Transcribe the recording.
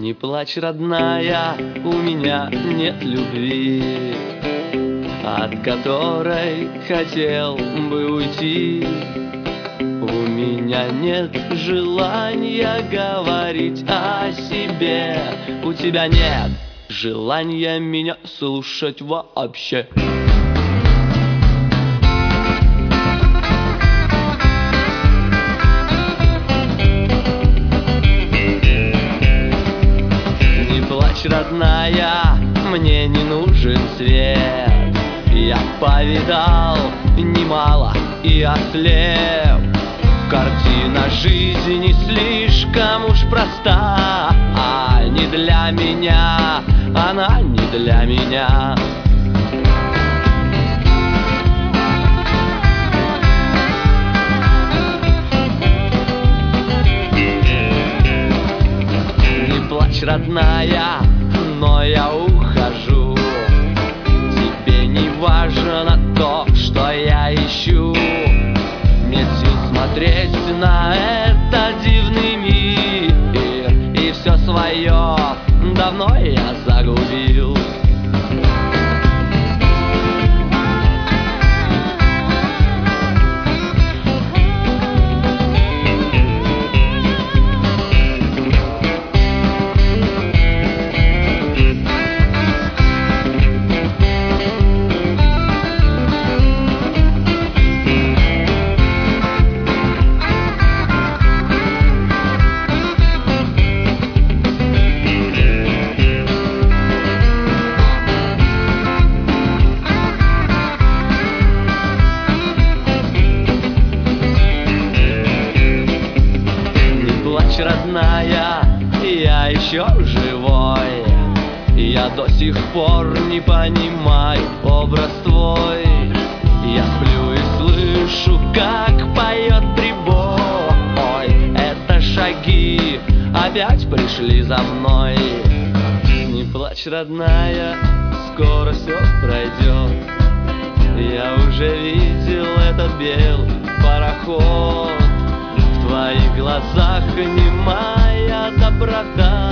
Не плачь, родная, у меня нет любви, от которой хотел бы уйти. У меня нет желания говорить о себе, у тебя нет желания меня слушать вообще. Не плачь, родная, мне не нужен свет. Я повидал немало и ослеп. Картина жизни слишком уж проста, не для меня, она не для меня. Не плачь, родная, но я ухожу. Тебе не важно то, что я ищу. Нет сил смотреть на этот дивный мир, и все свое давно я загубил. Родная, я еще живой, я до сих пор не понимаю образ твой. Я сплю и слышу, как поет прибой. Это шаги опять пришли за мной. Не плачь, родная, скоро все пройдет. Я уже видел этот белый пароход. В твоих глазах немая доброта.